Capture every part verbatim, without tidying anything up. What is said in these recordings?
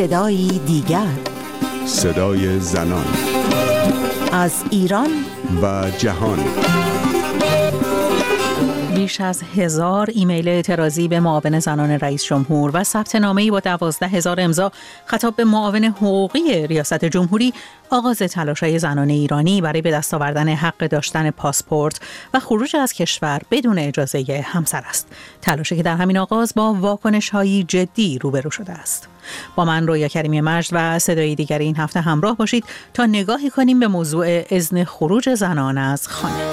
صدایی دیگر، صدای زنان از ایران و جهان. بیش از هزار ایمیل اعتراضی به معاون زنان رئیس جمهور و ثبت نامه‌ای با دوازده هزار امضا خطاب به معاون حقوقی ریاست جمهوری آغاز تلاش‌های زنان ایرانی برای به دست آوردن حق داشتن پاسپورت و خروج از کشور بدون اجازه همسر است. تلاشی که در همین آغاز با واکنش‌هایی جدی روبرو شده است. با من رویا کریمی مجد و صدای دیگر این هفته همراه باشید تا نگاهی کنیم به موضوع اذن خروج زنان از خانه.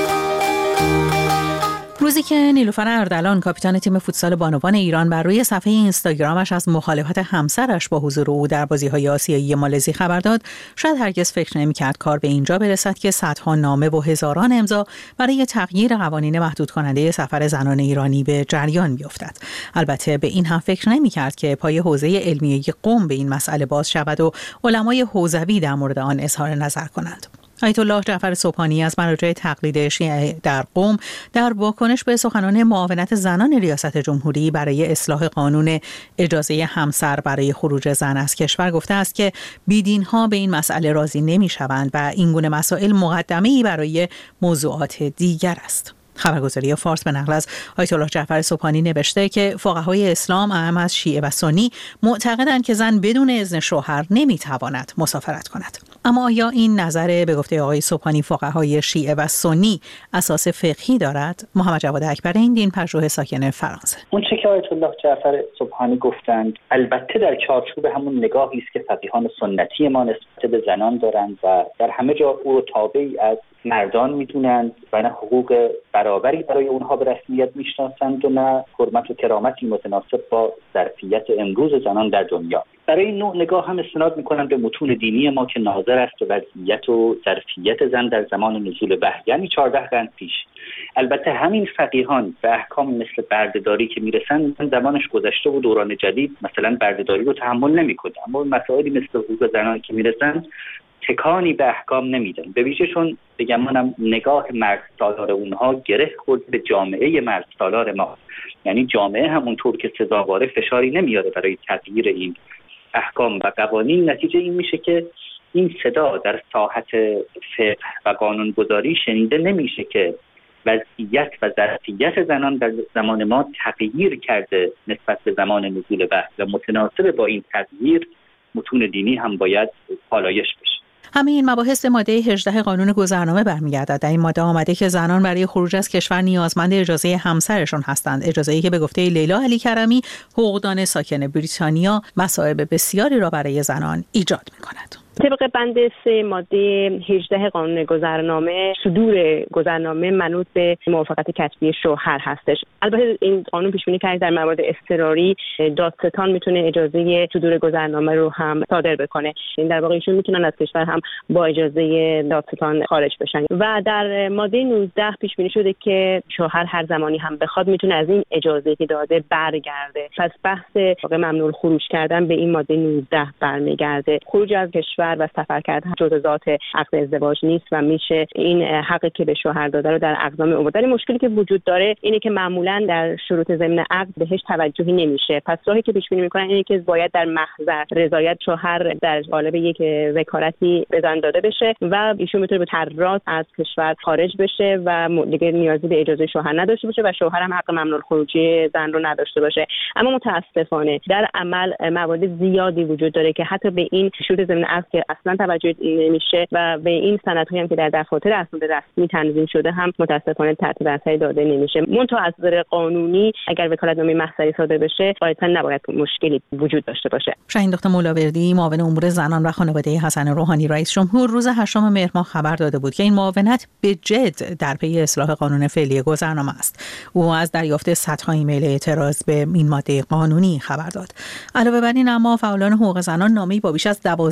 روزی که نیلوفر اردلان کاپیتان تیم فوتسال بانوان ایران بر روی صفحه اینستاگرامش از مخالفت همسرش با حضور او در بازی‌های آسیایی مالزی خبر داد، شاید هرگز فکر نمی‌کرد کار به اینجا برسد که صدها نامه و هزاران امضا برای تغییر قوانین محدود کننده سفر زنان ایرانی به جریان بیفتد. البته به این هم فکر نمی‌کرد که پای حوزه علمیه قم به این مسئله باز شود و علمای حوزوی در مورد آن اظهار نظر کنند. آیت الله جعفر سبحانی از مراجع تقلید شیعه در قم در واکنش به سخنان معاونت زنان ریاست جمهوری برای اصلاح قانون اجازه همسر برای خروج زن از کشور گفته است که بیدین‌ها به این مسئله راضی نمی‌شوند و این گونه مسائل مقدمه‌ای برای موضوعات دیگر است. خبرگزاری فارس به نقل از آیت الله جعفر سبحانی نوشته که فقهای اسلام اعم از شیعه و سنی معتقدند که زن بدون اذن شوهر نمیتواند مسافرت کند. اما آیا این نظر به گفته آقای سبحانی فقهای شیعه و سنی اساس فقهی دارد؟ محمد جواد اکبر این دین پژوه ساکن فرانسه. اون چه که آیت الله جعفر سبحانی گفتند البته در چارچوب همون نگاهی است که فقیهان سنتی ما نسبت به زنان دارند و در همه جا او رو تابعی از مردان میدونند و نه حقوق برابری برای اونها به رسمیت میشناسند و نه حرمت و کرامتی متناسب با ظرفیت امروز زنان در دنیا. برای این نوع نگاه هم استناد میکنند به متون دینی ما که ناظر است به وضعیت و ظرفیت زن در زمان نزول وحی، یعنی چهارده قرن پیش. البته همین فقیهان به احکام مثل بردهداری که میرسند زمانش گذشته و دوران جدید مثلا بردهداری رو تحمل نمیکنه، اما مسائلی مثل حقوق زنان که میرسند تکانی به احکام نمیدن. به ویژه چون بگم منم نگاه مرد سالار اونها گره خورد به جامعه مرد سالار ما، یعنی جامعه همونطور که سزاواره فشاری نمیاره برای تغییر این احکام و قوانین. نتیجه این میشه که این صدا در ساحت فقه و قانونگذاری شنیده نمیشه که وضعیت و ظرفیت زنان در زمان ما تغییر کرده نسبت به زمان نزول وحی و متناسب با این تغییر متون دینی هم باید پالایش بشه. همه این مباحث ماده هجده قانون گذرنامه برمیگردد. در این ماده آمده که زنان برای خروج از کشور نیازمند اجازه همسرشون هستند، اجازه‌ای که به گفته لیلا علی کرمی حقوقدان ساکن بریتانیا مصائب بسیاری را برای زنان ایجاد می‌کند. طبق بند سه ماده هجده قانون گذرنامه، صدور گذرنامه منوط به موافقت کتبی شوهر هستش. البته این قانون پیش بینی کرده در موارد اضطراری دادستان میتونه اجازه صدور گذرنامه رو هم صادر بکنه. این در واقع ایشون میتونن از کشور هم با اجازه دادستان خارج بشن. و در ماده نوزده پیش بینی شده که شوهر هر زمانی هم بخواد میتونه از این اجازه که داده برگرده. پس بحث واقع ممنوع الخروج کردن به این ماده نوزده برمیگرده. خروج از کشور و سفر کردن جزء ذات عقد ازدواج نیست و میشه این حقی که به شوهر داده رو در اقدام آورد. ولی مشکلی که وجود داره اینه که معمولا در شروط ضمن عقد بهش توجهی نمیشه. پس راهی که پیش بینی میکنن اینه که باید در محضر رضایت شوهر در قالب یک وکالتی به زن داده بشه و ایشون میتونه به ترات از کشور خارج بشه و دیگه نیازی به اجازه شوهر نداشته باشه و شوهر هم حق ممنوع الخروجی زن رو نداشته باشه. اما متاسفانه در عمل موارد زیادی وجود داره که حتی به این شروط ضمن عقد که اصلا توجه نمیشه و به این سندهایی هم که در دفاتر اسناد رسمی تنظیم شده هم متاسفانه ترتیب اثری داده نمیشه. منتها از نظر قانونی اگر وکالتنامه محضری صادر بشه قاعدتا نباید مشکلی وجود داشته باشه. شاهین دکتر مولاوردی معاون امور زنان و خانواده حسن روحانی رئیس جمهور روز هشتم مهر ماه خبر داده بود که این معاونت به جد در پی اصلاح قانون فعلی گذرنامه است. او از دریافت صدها ایمیل اعتراض به این ماده قانونی خبر داد. علاوه بر این اما فعالان حقوق زنان نامه‌ای با بیش از دوازده هزار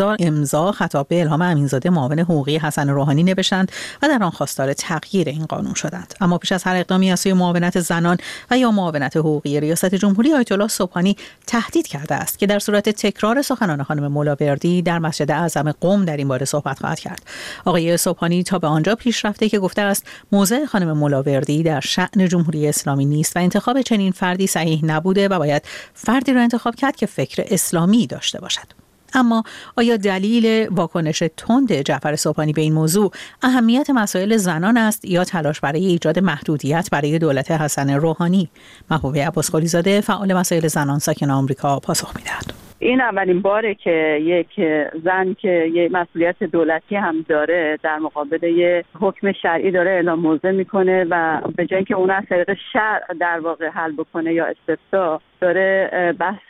امضا امضا خطاب به الهام امینزاده معاون حقوقی حسن روحانی نوشتند و در آن خواستار تغییر این قانون شدند. اما پیش از هر اقدامی از سوی معاونت زنان و یا معاونت حقوقی ریاست جمهوری، آیت الله سبحانی تهدید کرده است که در صورت تکرار سخنان خانم مولاوردی در مسجد اعظم قم در این باره صحبت خواهد کرد. آقای سبحانی تا به آنجا پیش رفته که گفته است موضع خانم مولاوردی در شأن جمهوری اسلامی نیست و انتخاب چنین فردی صحیح نبوده و باید فردی را انتخاب کرد که فکر اسلامی داشته باشد. اما آیا دلیل واکنش تند جعفر سبحانی به این موضوع اهمیت مسائل زنان است یا تلاش برای ایجاد محدودیت برای دولت حسن روحانی؟ محبوبه عباسقلی زاده فعال مسائل زنان ساکن آمریکا پاسخ می‌دهد. این اولین باره که یک زن که یک مسئولیت دولتی هم داره در مقابل یک حکم شرعی داره اعلام موضع میکنه و به جای اینکه اون از طریق شرع در واقع حل بکنه یا استفتاء، داره بحث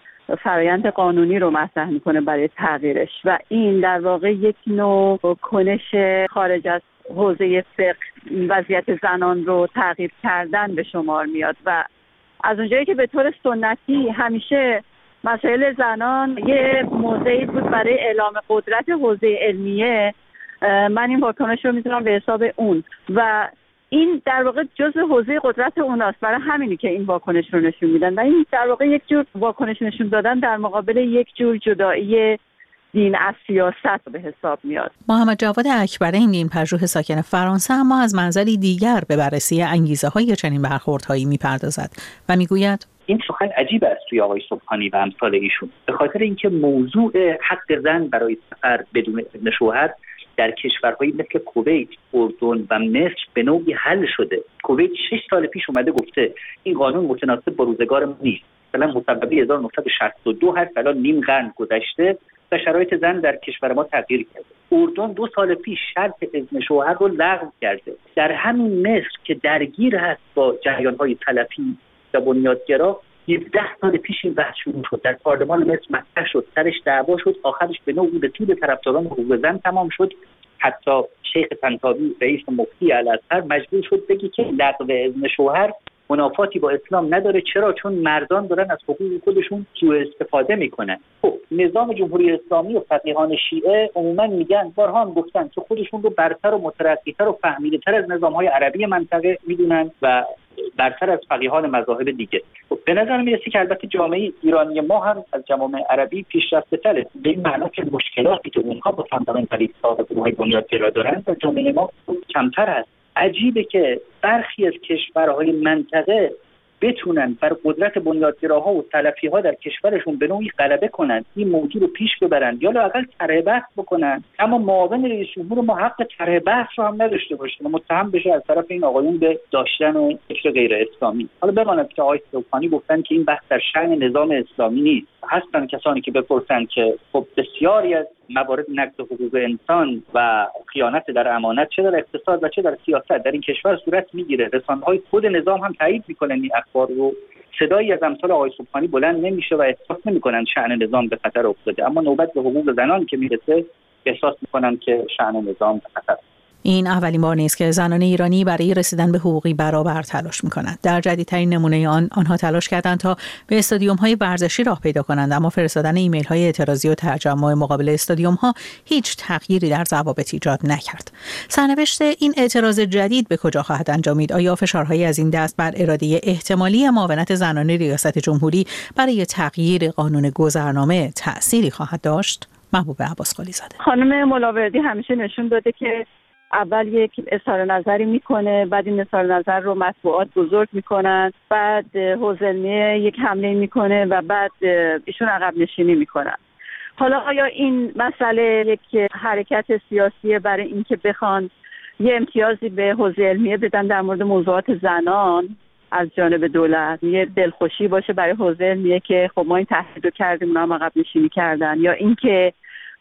فرایند قانونی رو مطرح میکنه برای تغییرش و این در واقع یک نوع کنش خارج از حوزه فقه وضعیت زنان رو تغییر کردن به شمار میاد و از اونجایی که به طور سنتی همیشه مسائل زنان یه موضعی بود برای اعلام قدرت حوزه علمیه، من این واکنش رو میتونم به حساب اون و این در واقع جزء حوزه قدرت اوناست، برای همینی که این واکنش رو نشون میدن و این در واقع یک جور واکنش نشون دادن در مقابل یک جور جدایی دین از سیاست به حساب میاد. محمد جواد اکبرین، دین پژوه ساکن فرانسه، اما از منظری دیگر به بررسی انگیزه های چنین برخوردهایی میپردازد و میگوید این سخن عجیب است توی آقای سبحانی و امثال ایشون، به خاطر اینکه موضوع حق زن برای سفر بدون اذن شوهر در کشورهایی مثل کویت، اردن و مصر به نوعی حل شده. کویت شش سال پیش اومده گفته این قانون متناسب با روزگار ما نیست. مثلا مصوبه هزار و نهصد و شصت و دو هست، الان نیم قرن گذشته و شرایط زن در کشور ما تغییر کرده. اردن دو سال پیش شرط اذن شوهر رو لغو کرده. در همین مصر که درگیر هست با جریان‌های سلفی و بنیادگرا، هفده سال پیش این بحث شروع شد، در پارلمان مصر مطرح شد، سرش دعوا شد، آخرش به نوعی به طول طرفداران حقوق زن تمام شد. حتی شیخ طنطاوی رئیس مفتی الازهر مجبور شد بگه که لغو اذن شوهر منافاتی با اسلام نداره. چرا؟ چون مردان دارن از حقوق خودشون سوء استفاده میکنن. خب نظام جمهوری اسلامی و فقیهان شیعه عموما میگن، بارها هم گفتن که خودشون رو برتر و مترقی‌تر و فهمیده‌تر از نظام‌های عربی منطقه میدونن و برتر از فقیهان مذاهب دیگه. خب به نظر میرسه که البته جامعه ایرانی ما هم از جوامع عربی پیشرفته‌تره، به این معنی که مشکلاتی که اونها با فاندامنتالیست‌ها و گروه‌های بنیادگرا دارن در جامعه ما کمتر است. عجیبه که برخی از کشورهای منطقه بتونن بر قدرت بنیادگراها و سلفی‌ها در کشورشون به نوعی غلبه کنن، این موضوع رو پیش ببرن یا لااقل طرح بحث بکنن، اما معاون رئیس جمهور ما حق طرح بحث رو هم نداشته باشه، متهم بشه از طرف این آقایون به داشتن و فکر غیر اسلامی. حالا بماند که آقای سبحانی گفتن که این بحث در شأن نظام اسلامی نیست. هستن کسانی که بپرسن که خب بسیاری از موارد نقض حقوق انسان و خیانت در امانت چه در اقتصاد و چه در سیاست در این کشور صورت میگیره. رسانه‌های خود نظام هم تایید میکنن این اخبار رو. صدایی از امثال آقای سبحانی بلند نمیشه و احساس نمیکنن شأن نظام به خطر افتاده، اما نوبت به حقوق زنان که میرسه احساس میکنن که شأن نظام به خطر. این اولین بار نیست که زنان ایرانی برای رسیدن به حقوقی برابر تلاش می‌کنند. در جدیدترین نمونه آن آنها تلاش کردند تا به استادیوم‌های ورزشی راه پیدا کنند، اما فرستادن ایمیل‌های اعتراضی و تجمع مقابل استادیوم‌ها هیچ تغییری در ضوابط ایجاد نکرد. سرنوشت این اعتراض جدید به کجا خواهد انجامید؟ آیا فشارهایی از این دست بر اراده احتمالی معاونت زنان ریاست جمهوری برای تغییر قانون گذرنامه تأثیری خواهد داشت؟ محبوبه عباسقلی زاده. خانم مولاوردی همیشه نشون داده که اول یک اظهار نظری میکنه، بعد این اظهار نظر رو مطبوعات بزرگ میکنن، بعد حوزه علمیه یک حمله میکنه و بعد ایشون عقب نشینی میکنن. حالا آیا این مسئله یک حرکت سیاسی برای اینکه بخوان یه امتیازی به حوزه علمیه بدن در مورد موضوعات زنان از جانب دولت، یه دلخوشی باشه برای حوزه علمیه که خب ما این تهدید رو کردیم اونا هم عقب نشینی کردن، یا اینکه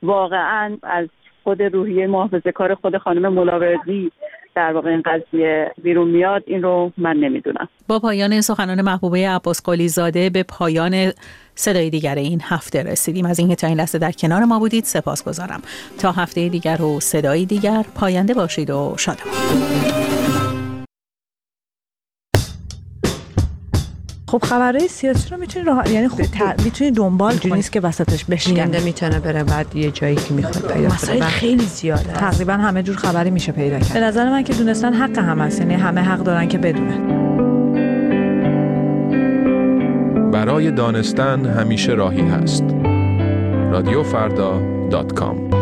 واقعا از خود روحیه محافظه‌کار خود خانم مولاوردی در واقع این قضیه بیرون میاد، این رو من نمیدونم. با پایان سخنان محبوبه عباسقلی زاده به پایان صدای دیگر این هفته رسیدیم. از اینکه تا این لحظه در کنار ما بودید سپاسگزارم. تا هفته دیگر و صدای دیگر، پاینده باشید و شادمان. خب خبرهای سیاسی رو میتونی راه... یعنی خب ت... میتونی دنبال کنی، نیست که وسطش بشکنه. میتونه بره بعد یه جایی که میخواد پیدا کنه. مسائل خیلی زیاده. تقریبا همه جور خبری میشه پیدا کرد. به نظر من که دونستن حق همه است، یعنی همه حق دارن که بدونن. برای دانستن همیشه راهی هست. رادیو فردا دات کام